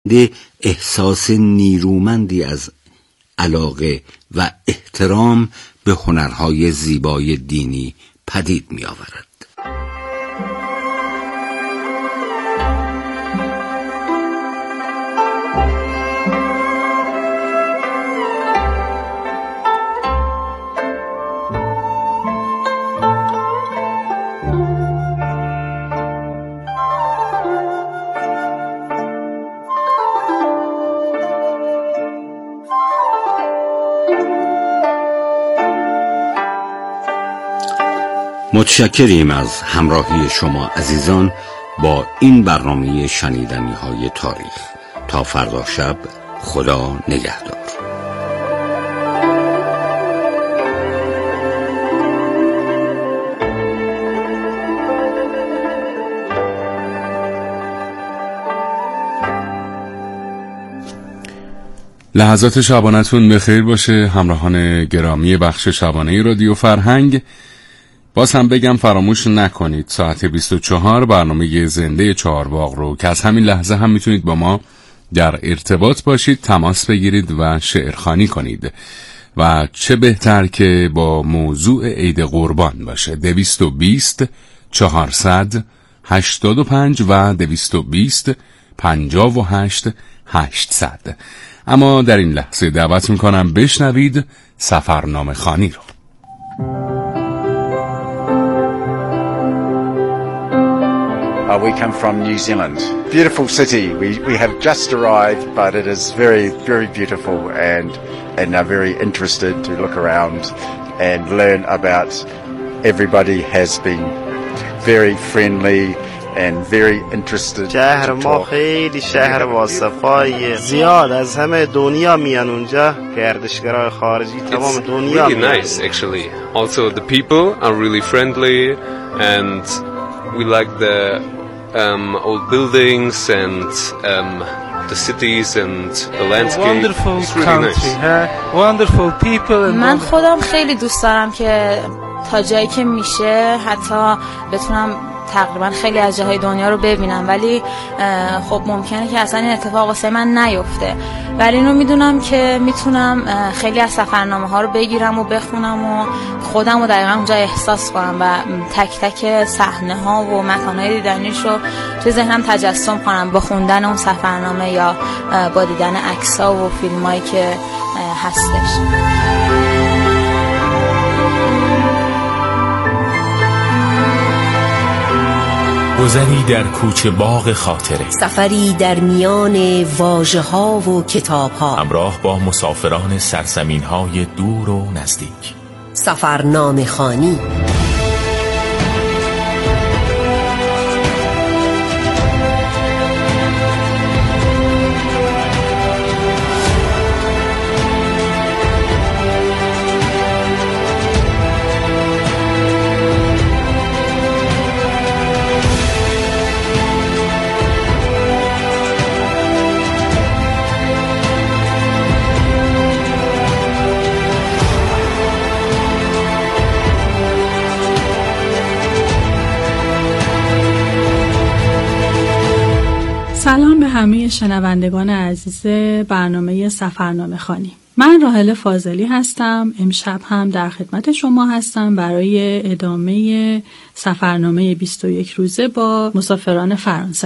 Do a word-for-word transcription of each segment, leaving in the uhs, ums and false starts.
احساس نیرومندی از علاقه و احترام به هنرهای زیبای دینی پدید می آورد. متشکریم از همراهی شما عزیزان با این برنامه شنیدنی های تاریخ. تا فردا شب، خدا نگهدار. لحظات شبانتون بخیر باشه همراهان گرامی بخش شبانه رادیو فرهنگ. باز هم بگم فراموش نکنید ساعت بیست و چهار برنامه زنده چهارباغ رو که از همین لحظه هم میتونید با ما در ارتباط باشید، تماس بگیرید و شعرخوانی کنید و چه بهتر که با موضوع عید قربان باشه. دویست و بیست چهارصد هشتاد و پنج و دویست و بیست پنجاه و هشت هشتصد. اما در این لحظه دعوت میکنم بشنوید سفرنامه خوانی رو. Uh, we come from New Zealand. Beautiful city. We we have just arrived, but it is very very beautiful, and and are very interested to look around and learn about. Everybody has been very friendly and very interested. شهر ما خیلی شهر واصفای زیاد از همه دنیا میان اونجا، گردشگرای خارجی تمام دنیا میان. Really nice actually. Also the people are really friendly and we like the Um, old buildings and um, the cities and the landscape. Wonderful It's really country, nice. huh? Wonderful people. And من خودم خیلی دوست دارم که تا جایی که میشه حتی بتونم تقریبا خیلی از جاهای دنیا رو ببینم، ولی خب ممکنه که اصلا این اتفاق واسه من نیفته، ولی اینو میدونم که میتونم خیلی از سفرنامه ها رو بگیرم و بخونم و خودم رو دقیقا اونجا احساس کنم و تک تک صحنه ها و مکان های دیدنیش رو توی ذهنم تجسم کنم با خوندن اون سفرنامه یا با دیدن عکس ها و فیلم هایی که هستش. گذری در کوچه باغ خاطره، سفری در میان واژه ها و کتاب ها، همراه با مسافران سرزمین های دور و نزدیک. سفرنامه خوانی. سلام به همه شنوندگان عزیز برنامه سفرنامه خوانی. من راحله فاضلی هستم. امشب هم در خدمت شما هستم برای ادامه سفرنامه بیست و یک روزه با مسافران فرانسه.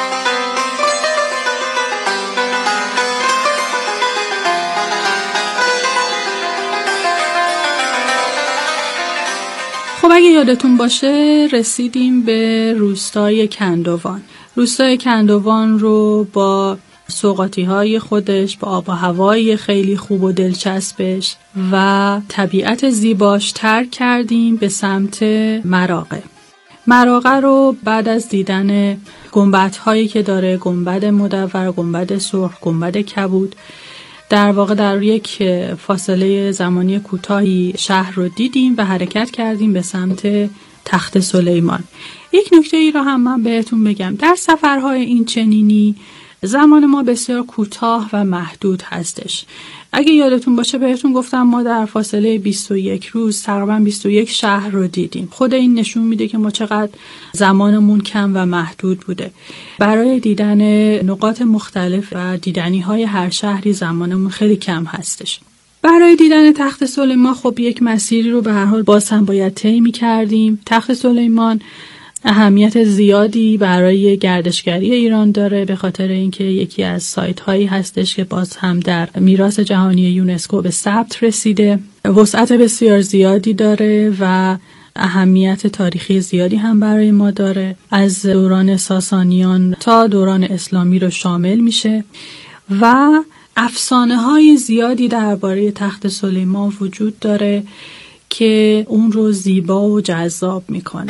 خب اگه یادتون باشه رسیدیم به روستای کندوان. روستای کندوان رو با سوغاتی خودش، با آب و هوای خیلی خوب و دلچسبش و طبیعت زیباش ترک کردیم به سمت مراغه. مراغه رو بعد از دیدن گنبدهایی که داره، گنبد مدور، گنبد سرخ، گنبد کبود، در واقع در یک فاصله زمانی کوتاهی شهر رو دیدیم و حرکت کردیم به سمت تخت سلیمان. یک نکته ای را هم من بهتون بگم، در سفرهای این چنینی زمان ما بسیار کوتاه و محدود هستش. اگه یادتون باشه بهتون گفتم ما در فاصله بیست و یک روز تقریبا بیست و یک شهر رو دیدیم. خود این نشون میده که ما چقدر زمانمون کم و محدود بوده. برای دیدن نقاط مختلف و دیدنی های هر شهری زمانمون خیلی کم هستش. برای دیدن تخت سلیمان خب یک مسیری رو به هر حال باز هم باید طی می‌کردیم. تخت سلیمان اهمیت زیادی برای گردشگری ایران داره به خاطر اینکه یکی از سایت هایی هستش که باز هم در میراث جهانی یونسکو به ثبت رسیده. وسعت بسیار زیادی داره و اهمیت تاریخی زیادی هم برای ما داره. از دوران ساسانیان تا دوران اسلامی رو شامل میشه و افسانه های زیادی درباره تخت سلیمان وجود داره که اون رو زیبا و جذاب میکنه.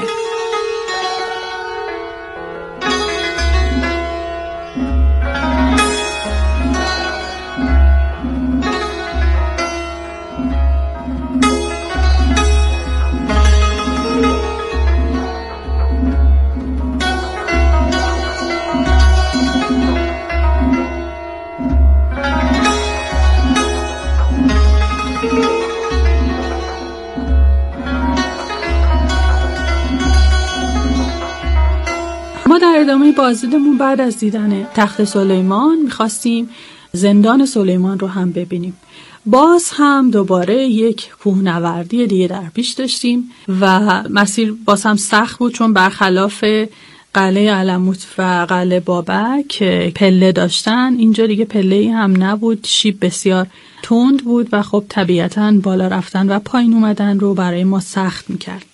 در ادامه بازدیدمون بعد از دیدن تخت سلیمان میخواستیم زندان سلیمان رو هم ببینیم. باز هم دوباره یک کوهنوردی دیگه در پیش داشتیم و مسیر باز هم سخت بود چون برخلاف قلعه علموت و قلعه بابک که پله داشتن اینجا دیگه پله‌ای هم نبود، شیب بسیار تند بود و خب طبیعتاً بالا رفتن و پایین اومدن رو برای ما سخت میکرد.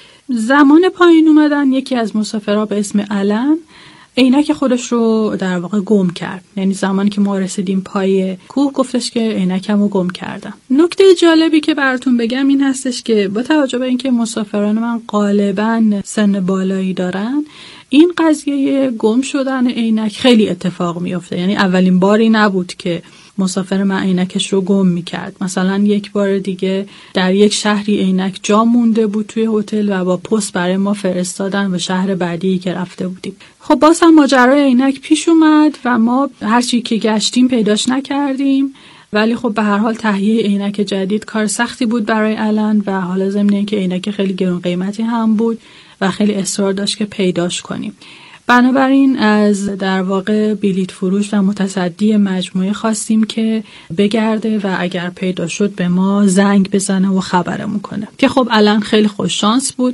زمان پایین اومدن یکی از مسافرها به اسم علن عینک خودش رو در واقع گم کرد. یعنی زمانی که ما رسیدیم پای کوه گفتش که عینکم رو گم کردم. نکته جالبی که براتون بگم این هستش که با توجه به اینکه مسافران من غالباً سن بالایی دارن این قضیه گم شدن عینک خیلی اتفاق میفته. یعنی اولین باری نبود که مسافر من عینکش رو گم میکرد. مثلا یک بار دیگه در یک شهری عینک جا مونده بود توی هتل و با پست برای ما فرستادن و شهر بعدی که رفته بودیم. خب باز هم ماجرای عینک پیش اومد و ما هرچی که گشتیم پیداش نکردیم، ولی خب به هر حال تهیه عینک جدید کار سختی بود برای علن و حالا ضمن اینکه عینک خیلی گران قیمتی هم بود و خیلی اصرار داشت که پیداش کنیم. بنابراین از در واقع بلیط فروش و متصدی مجموعه خواستیم که بگرده و اگر پیدا شد به ما زنگ بزنه و خبرمون کنه که خب الان خیلی خوش شانس بود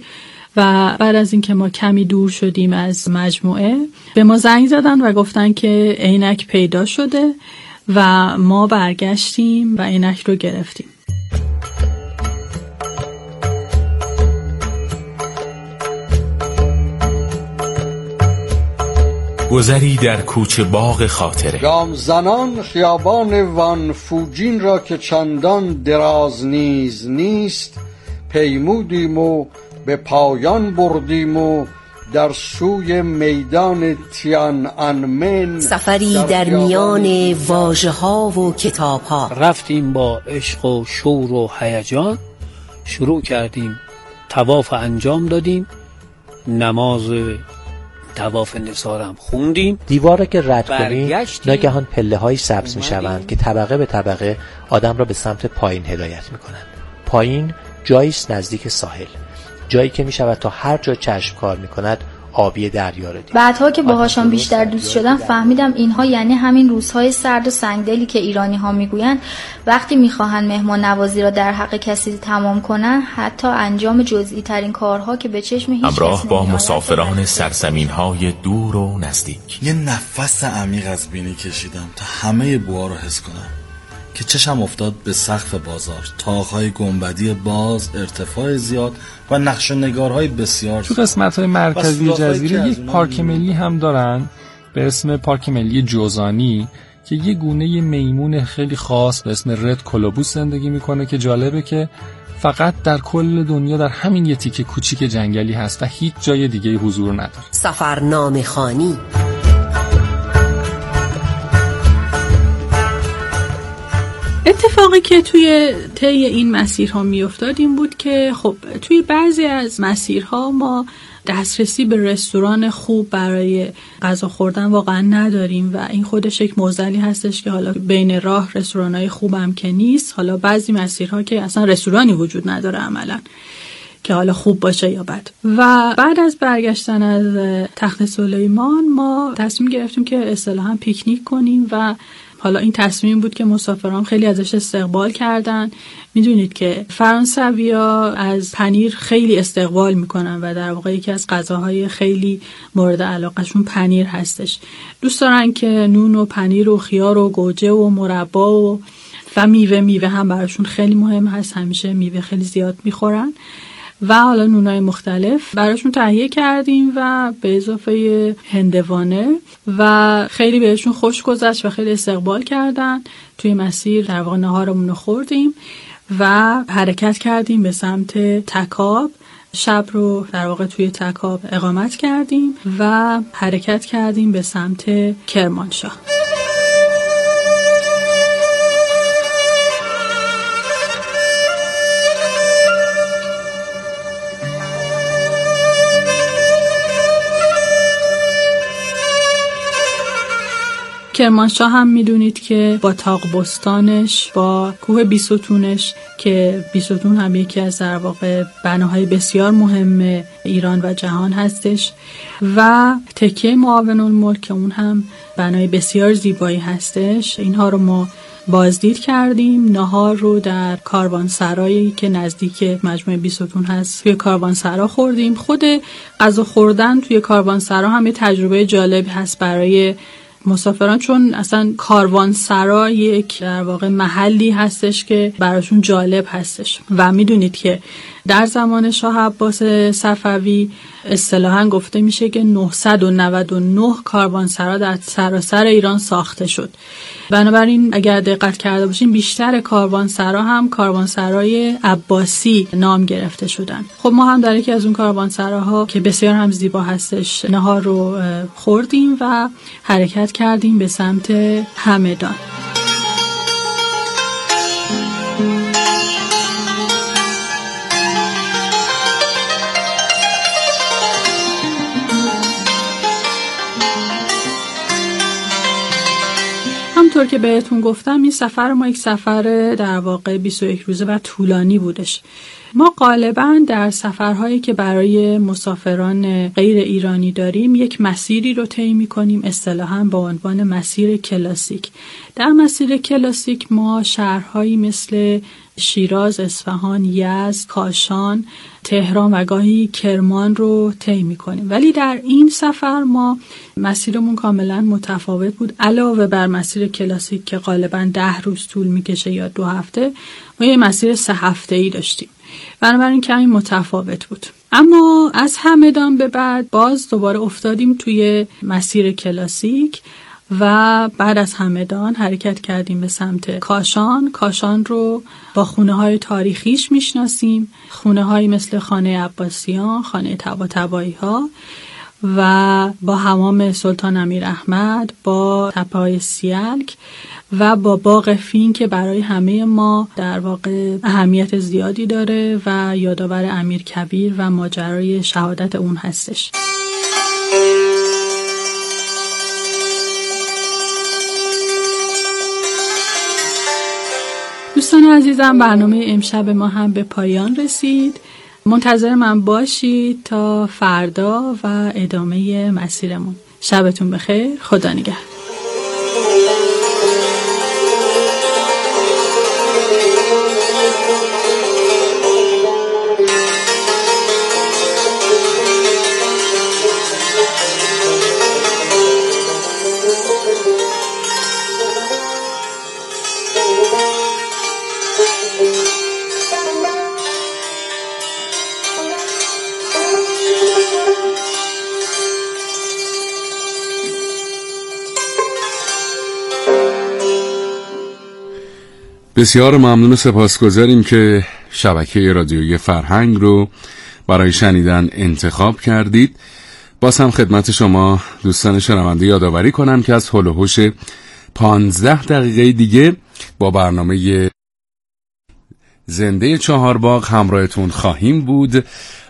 و بعد از اینکه ما کمی دور شدیم از مجموعه به ما زنگ زدن و گفتن که عینک پیدا شده و ما برگشتیم و عینک رو گرفتیم. گذری در کوچه باغ خاطره. گام زنان خیابان وان فوجین را که چندان دراز نیز نیست پیمودیم و به پایان بردیم و در سوی میدان تیان انمن سفری در, در میان واژه ها و کتاب ها رفتیم با عشق و شور و هیجان، شروع کردیم طواف انجام دادیم، نماز طواف نثارم خوندیم. دیواره که رد کنیم ناگهان پله های سبز می شوند که طبقه به طبقه آدم را به سمت پایین هدایت می کنند. پایین جاییست نزدیک ساحل، جایی که می شود تا هر جا چشم کار می کند آبی دریا را دید. بعدها که باهاشان بیشتر دوست شدم فهمیدم اینها یعنی همین روزهای سرد و سنگدلی که ایرانی ها میگویند وقتی میخواهند مهمان نوازی را در حق کسی تمام کنند حتی انجام جزئی ترین کارها که به چشم هیچ کس همراه با مسافران سرزمین های دور و نزدیک یه نفس عمیق از بینی کشیدم تا همه بوها رو حس کنم که چشم افتاد به سقف بازار، طاق‌های گنبدی باز، ارتفاع زیاد و نقش و نگارهای بسیار. تو قسمت‌های مرکزی جزیره یک پارک ملی هم دارن به اسم پارک ملی جوزانی که یه گونه میمون خیلی خاص به اسم رد کولوبوس زندگی میکنه که جالبه که فقط در کل دنیا در همین یه تیکه کوچیک جنگلی هست و هیچ جای دیگه حضور نداره. سفرنامه خوانی. اتفاقی که توی طی این مسیرها میافتاد این بود که خب توی بعضی از مسیرها ما دسترسی به رستوران خوب برای غذا خوردن واقعا نداریم و این خودش یک معضلی هستش که حالا بین راه رستوران‌های خوبم که نیست، حالا بعضی مسیرها که اصلا رستورانی وجود نداره عملاً که حالا خوب باشه یا بد. و بعد از برگشتن از تخت سلیمان ما تصمیم گرفتیم که اصطلاحاً پیکنیک کنیم و حالا این تصمیم بود که مسافران خیلی ازش استقبال کردن. میدونید که فرانسوی‌ها از پنیر خیلی استقبال میکنن و در واقع یکی از غذاهای خیلی مورد علاقهشون پنیر هستش. دوست دارن که نون و پنیر و خیار و گوجه و مربا و و میوه میوه هم براشون خیلی مهم هست، همیشه میوه خیلی زیاد میخورن و حالا نونای مختلف براشون تهیه کردیم و به اضافه هندوانه و خیلی بهشون خوش گذشت و خیلی استقبال کردن. توی مسیر در واقع نهارمون رو خوردیم و حرکت کردیم به سمت تکاب. شب رو در واقع توی تکاب اقامت کردیم و حرکت کردیم به سمت کرمانشاه. کرمانشاه هم میدونید که با تاق‌بستانش، با کوه بیستونش که بیستون هم یکی از در واقع بناهای بسیار مهم ایران و جهان هستش و تکیه معاون الملک که اون هم بنای بسیار زیبایی هستش، اینها رو ما بازدید کردیم. نهار رو در کاروانسرایی که نزدیک مجموعه بیستون هست توی کاروانسرا خوردیم. خود غذا خوردن توی کاروانسرا هم یه تجربه جالب هست برای مسافران، چون اصلا کاروانسرا یک در واقع محلی هستش که براشون جالب هستش و میدونید که در زمان شاه عباس صفوی اصطلاحاً گفته میشه که نهصد و نود و نه کاروانسرا در سراسر ایران ساخته شد. بنابراین اگر دقت کرده باشین بیشتر کاروانسرا هم کاروانسرای عباسی نام گرفته شدن. خب ما هم در یکی از اون کاروانسراها که بسیار هم زیبا هستش نهار رو خوردیم و حرکت کردیم به سمت همدان. همونطور که بهتون گفتم این سفر ما یک سفر در واقع بیست و یک روزه و طولانی بودش. ما غالباً در سفرهایی که برای مسافران غیر ایرانی داریم یک مسیری رو طی می‌کنیم اصطلاحاً با عنوان مسیر کلاسیک. در مسیر کلاسیک ما شهرهایی مثل شیراز، اصفهان، یزد، کاشان، تهران و گاهی کرمان رو طی می‌کنیم. ولی در این سفر ما مسیرمون کاملا متفاوت بود. علاوه بر مسیر کلاسیک که غالباً ده روز طول می‌کشه یا دو هفته، ما یه مسیر سه هفته‌ای داشتیم. بنابراین کمی متفاوت بود. اما از همدان به بعد باز دوباره افتادیم توی مسیر کلاسیک و بعد از همدان حرکت کردیم به سمت کاشان. کاشان رو با خونه‌های تاریخیش میشناسیم، خونه‌هایی مثل خانه عباسیان، خانه طباطبایی‌ها و با حمام سلطان امیر احمد، با تپه‌های سیلک و با باغ فین که برای همه ما در واقع اهمیت زیادی داره و یادآور امیر کبیر و ماجرای شهادت اون هستش. دوستان عزیزم، برنامه امشب ما هم به پایان رسید. منتظر من باشید تا فردا و ادامه مسیرمون. شبتون بخیر. خدا نگهدار. بسیار ممنون و سپاسگزاریم که شبکه رادیویی فرهنگ رو برای شنیدن انتخاب کردید. باز هم خدمت شما دوستان شنونده یادآوری کنم که از هول و هوش پانزده دقیقه دیگه با برنامه زنده چهارباغ همراهتون خواهیم بود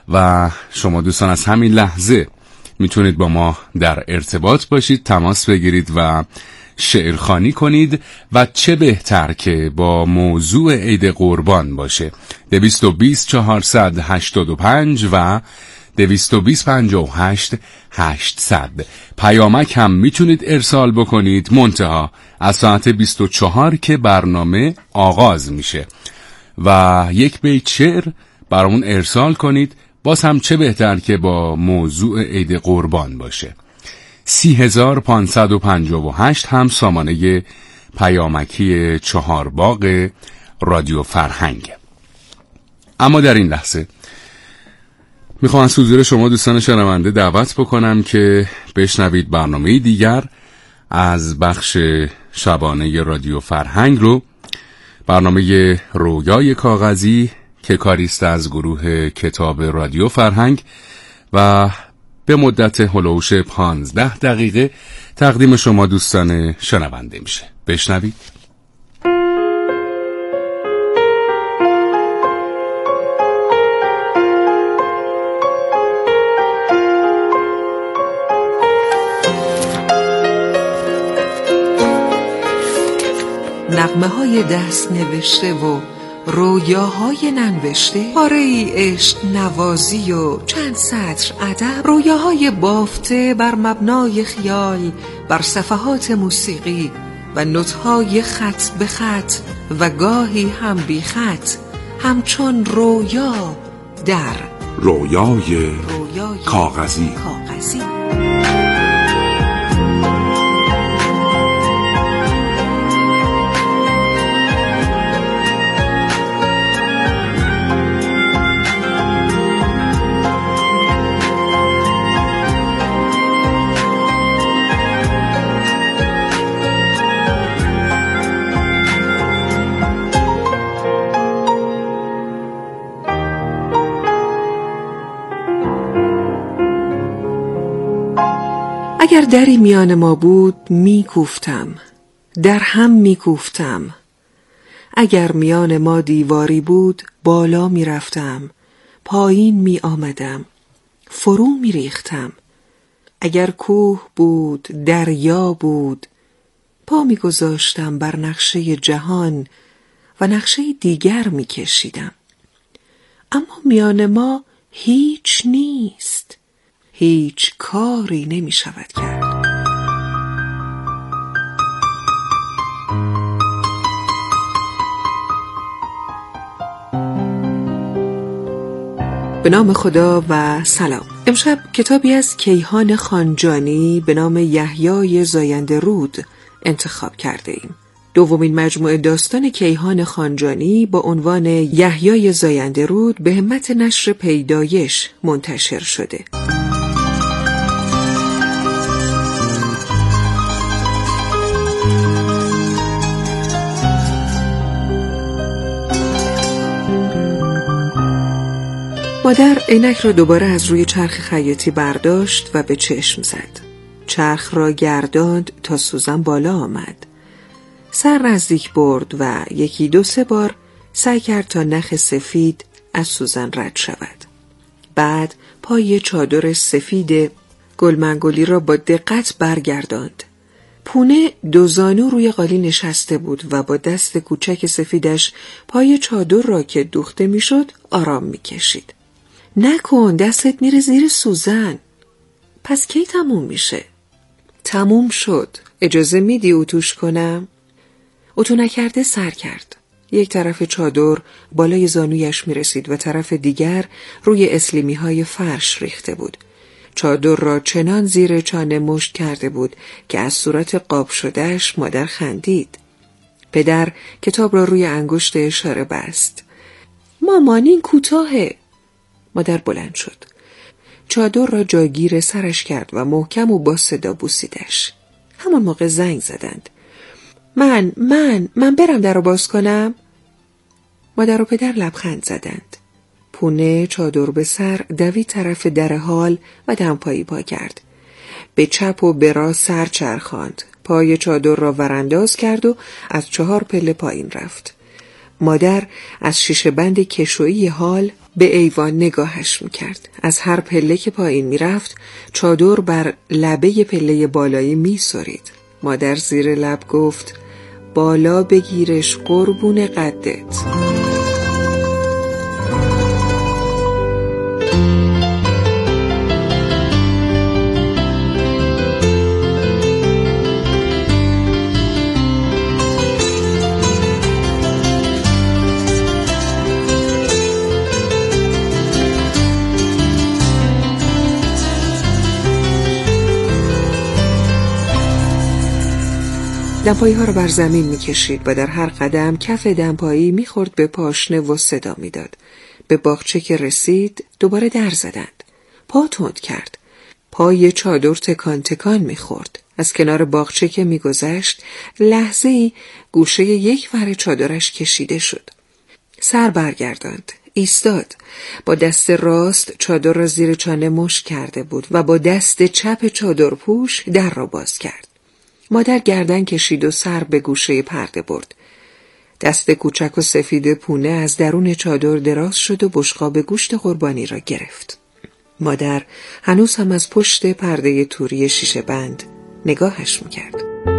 و شما دوستان از همین لحظه میتونید با ما در ارتباط باشید، تماس بگیرید و شعرخوانی کنید و چه بهتر که با موضوع عید قربان باشه. دویست و بیست چهارصد هشتاد و پنج و دویست و بیست پنجاه و هشت هشتصد. پیامک هم میتونید ارسال بکنید، منتها از ساعت بیست و چهار که برنامه آغاز میشه و یک بیت شعر برامون ارسال کنید. باز هم چه بهتر که با موضوع عید قربان باشه. سی هزار پانصد و پنجاه و هشت هم سامانه پیامکی چهارباغ رادیو فرهنگ. اما در این لحظه میخوام از حضور شما دوستان شنونده دعوت بکنم که بشنوید برنامه دیگر از بخش شبانه رادیو فرهنگ رو، برنامه رویای کاغذی که کاریست از گروه کتاب رادیو فرهنگ و به مدت هلوش پانزده دقیقه تقدیم شما دوستان شنونده میشه. بشنوید. نغمه های دست نوشته و رویاهای ننوشته، پاره ای عشق نوازی و چند سطر ادب، رویاهای بافته بر مبنای خیال بر صفحات موسیقی و نوت‌های خط به خط و گاهی هم بی خط، همچون رویا در رویای, رویای کاغذی, کاغذی. اگر دری میان ما بود میکوفتم، در هم میکوفتم. اگر میان ما دیواری بود بالا میرفتم، پایین می آمدم، فرو میریختم. اگر کوه بود، دریا بود، پا میگذاشتم بر نقشه جهان و نقشه دیگر میکشیدم. اما میان ما هیچ نیست، هیچ کاری نمی شود کرد. به نام خدا و سلام. امشب کتابی از کیهان خانجانی به نام یحیای زاینده رود انتخاب کرده ایم. دومین مجموعه داستان کیهان خانجانی با عنوان یحیای زاینده رود به همت نشر پیدایش منتشر شده. مادر عینک را دوباره از روی چرخ خیاطی برداشت و به چشم زد. چرخ را گرداند تا سوزن بالا آمد. سر نزدیک برد و یکی دو سه بار سعی کرد تا نخ سفید از سوزن رد شود. بعد پای چادر سفید گلمنگولی را با دقت برگرداند. پونه دو زانو روی قالی نشسته بود و با دست کوچک سفیدش پای چادر را که دوخته میشد آرام میکشید. نکن، دستت میره زیر سوزن. پس کی تموم میشه؟ تموم شد. اجازه میدی اتوش کنم؟ اتو نکرده سر کرد. یک طرف چادر بالای زانویش میرسید و طرف دیگر روی اسلیمی های فرش ریخته بود. چادر را چنان زیر چانه مشت کرده بود که از صورت قاب شدهش مادر خندید. پدر کتاب را روی انگشت اشاره بست. مامان این کوتاهه. مادر بلند شد. چادر را جاگیر سرش کرد و محکم و با صدا بوسیدش. همان موقع زنگ زدند. من من من برم در رو باز کنم؟ مادر و پدر لبخند زدند. پونه چادر به سر دوید طرف در حال و دمپایی پا کرد. به چپ و به راست سر چرخاند. پای چادر را ورانداز کرد و از چهار پله پایین رفت. مادر از شیشه بند کشویی هال به ایوان نگاهش میکرد. از هر پله که پایین میرفت چادر بر لبه پله بالایی میسرید. مادر زیر لب گفت بالا بگیرش قربون قدت. دمپایی ها را بر زمین می کشید و در هر قدم کف دمپایی می خورد به پاشنه و صدا می داد. به باغچه که رسید دوباره در زدند. پا تند کرد. پای چادر تکان تکان می خورد. از کنار باغچه که می گذشت لحظه ای گوشه یک ور چادرش کشیده شد. سر برگرداند. ایستاد. با دست راست چادر را زیر چانه مشت کرده بود و با دست چپ چادر پوش در را باز کرد. مادر گردن کشید و سر به گوشه پرده برد. دست کوچک و سفید پونه از درون چادر دراز شد و بشقاب گوشت قربانی را گرفت. مادر هنوز هم از پشت پرده توری شیشه بند نگاهش میکرد.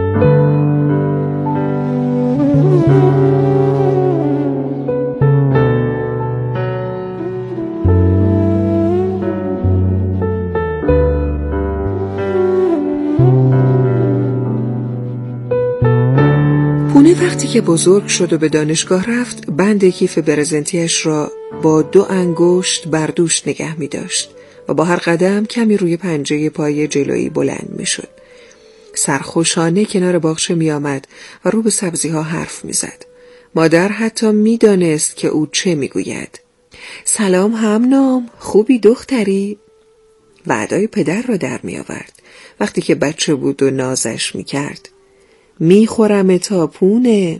وقتی که بزرگ شد و به دانشگاه رفت بند کیف برزنتیش را با دو انگشت بر دوش نگه می داشت و با هر قدم کمی روی پنجه پای جلویی بلند می شد. سرخوشانه کنار باغچه می آمد و رو به سبزی ها حرف می زد. مادر حتی می دانست که او چه می گوید. سلام همنام، خوبی دختری؟ و ادای پدر را در می آورد وقتی که بچه بود و نازش می کرد. میخورم تا پونه.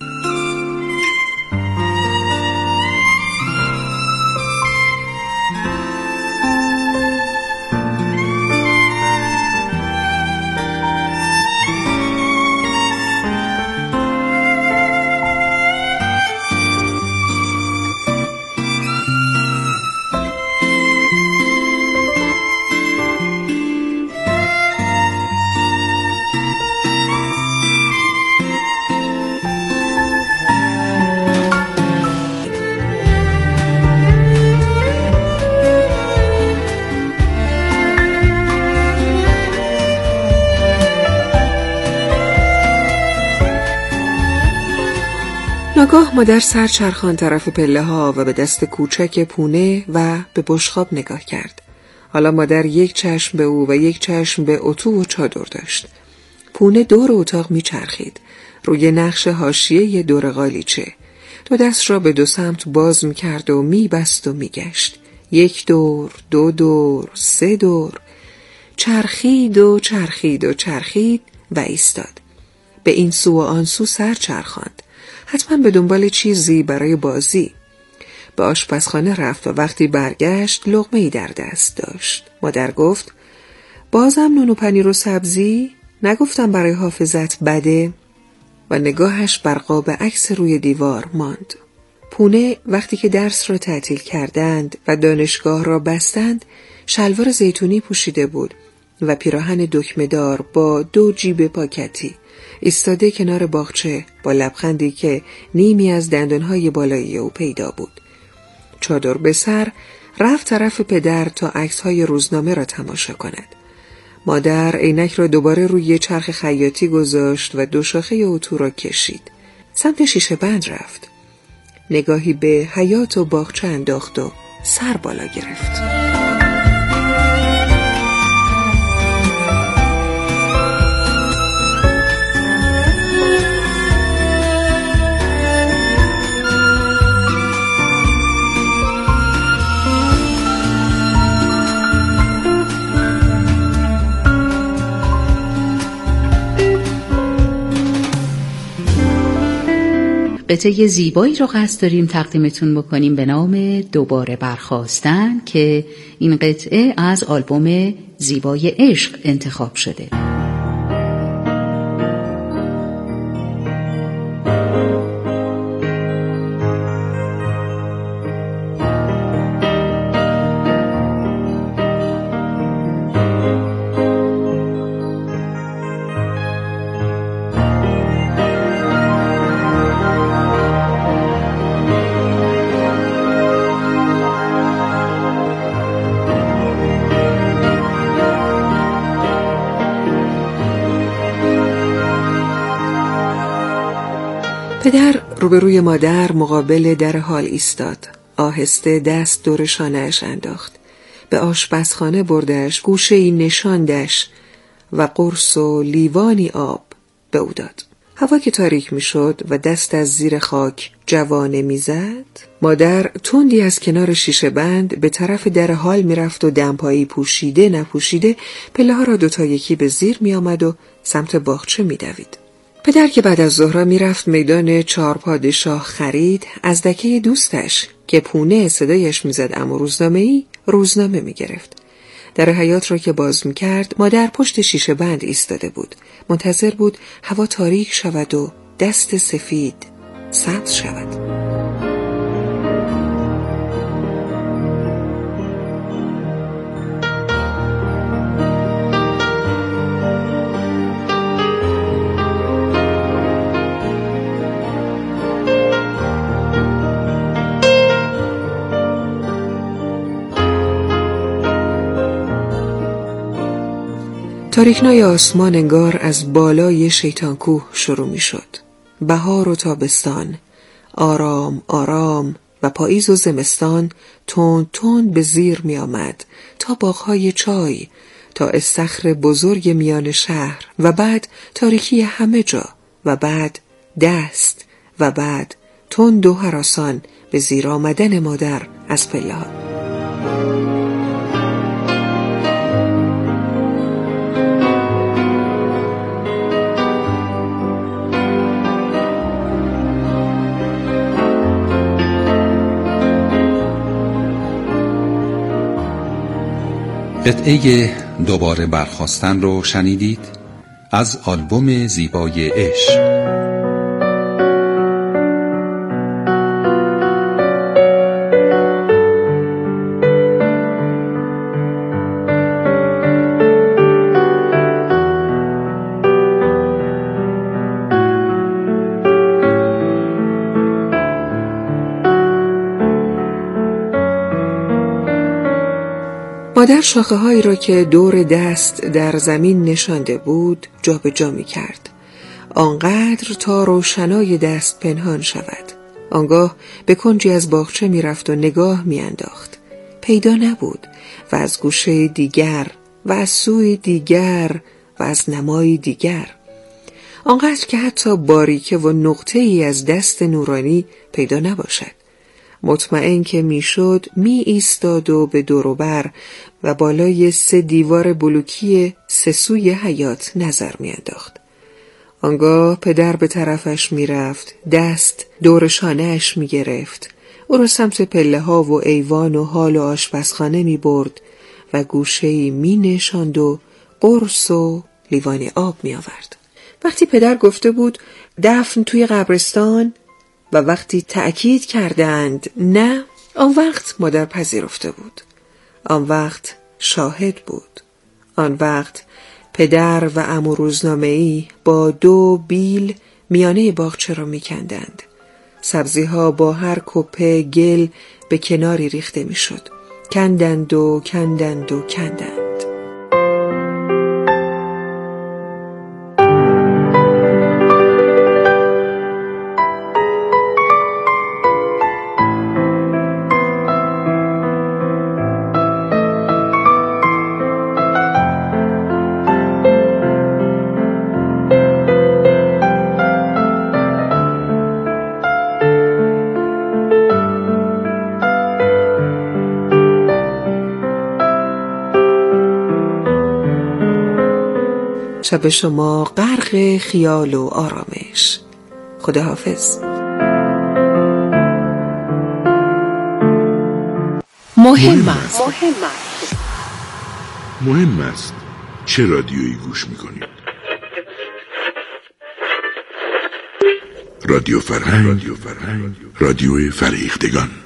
ناگاه مادر سر چرخان طرف پله ها و به دست کوچک پونه و به بشقاب نگاه کرد. حالا مادر یک چشم به او و یک چشم به اتو و چادر داشت. پونه دور اتاق می چرخید روی نقش حاشیه دور قالیچه. دو دست را به دو سمت باز می کرد و می بست و می گشت. یک دور، دو دور، سه دور. چرخید و چرخید و چرخید و ایستاد. به این سو و آن سو سر چرخاند. حتما به دنبال چیزی برای بازی. به آشپزخانه رفت و وقتی برگشت لقمه‌ای در دست داشت. مادر گفت بازم نون و پنیر و سبزی؟ نگفتم برای حافظت بده؟ و نگاهش بر قاب عکس روی دیوار ماند. پونه وقتی که درس را تعطیل کردند و دانشگاه را بستند شلوار زیتونی پوشیده بود و پیراهن دکمه‌دار با دو جیب پاکتی. ایستاده کنار باغچه با لبخندی که نیمی از دندانهای بالایی او پیدا بود. چادر به سر رفت طرف پدر تا عکس‌های روزنامه را تماشا کند. مادر عینک را دوباره روی چرخ خیاطی گذاشت و دو شاخه اتو را کشید. سمت شیشه بند رفت. نگاهی به حیاط و باغچه انداخت و سر بالا گرفت. قطعه زیبایی رو قصد داریم تقدیمتون بکنیم به نام دوباره برخاستن که این قطعه از آلبوم زیبای عشق انتخاب شده. پدر روبروی مادر مقابل در حال ایستاد. آهسته دست دور شانه‌اش انداخت. به آشپزخانه بردش، گوشه‌ای نشاندش و قرص و لیوانی آب به او داد. هوا که تاریک می شد و دست از زیر خاک جوانه می زد، مادر تندی از کنار شیشه بند به طرف در حال می رفت و دمپایی پوشیده نپوشیده پله ها را دوتا یکی به زیر می آمد و سمت باغچه می دوید. پدر که بعد از ظهر می رفت میدان چهار پادشاه خرید، از دکه دوستش که پونه صدایش می زد اما روزنامه‌ای روزنامه می گرفت. در حیاط را که باز می کرد، مادر پشت شیشه بند ایستاده بود. منتظر بود هوا تاریک شود و دست سفید سبز شود. تاریکنای آسمان انگار از بالای شیطانکوه شروع می شد. بهار و تابستان، آرام آرام و پاییز و زمستان تند تند به زیر می آمد تا باغهای چای، تا استخر بزرگ میان شهر و بعد تاریکی همه جا و بعد دست و بعد تند و هراسان به زیر آمدن مادر از پله ها. قطعه دوباره برخاستن رو شنیدید از آلبوم زیبای عشق. مادر شاخه هایی را که دور دست در زمین نشانده بود جا به جا می کرد. آنقدر تا روشنای دست پنهان شود. آنگاه به کنجی از باغچه می رفت و نگاه می انداخت. پیدا نبود و از گوشه دیگر و از سوی دیگر و از نمای دیگر. آنقدر که حتی باریکه و نقطه ای از دست نورانی پیدا نباشد. مطمئن که میشد می ایستاد و به دور و بر و بالای سه دیوار بلوکی سه سوی حیاط نظر می انداخت. آنگاه پدر به طرفش می رفت، دست دور شانه‌اش می گرفت، او را سمت پله ها و ایوان و حال و آشپزخانه می برد و گوشه‌ای می نشاند و قرص و لیوان آب می آورد. وقتی پدر گفته بود دفن توی قبرستان و وقتی تأکید کردند نه، آن وقت مادر پذیرفته بود. آن وقت شاهد بود. آن وقت پدر و عمو روزنامه‌ای با دو بیل میانه باغچه را میکندند. سبزی‌ها با هر کپه گل به کناری ریخته میشد. کندند و کندند و کندند. شب شما غرق خیال و آرامش. خداحافظ. مهم است. مهم است چه رادیویی گوش میکنید؟ رادیو فرهنگ، رادیو فریختگان.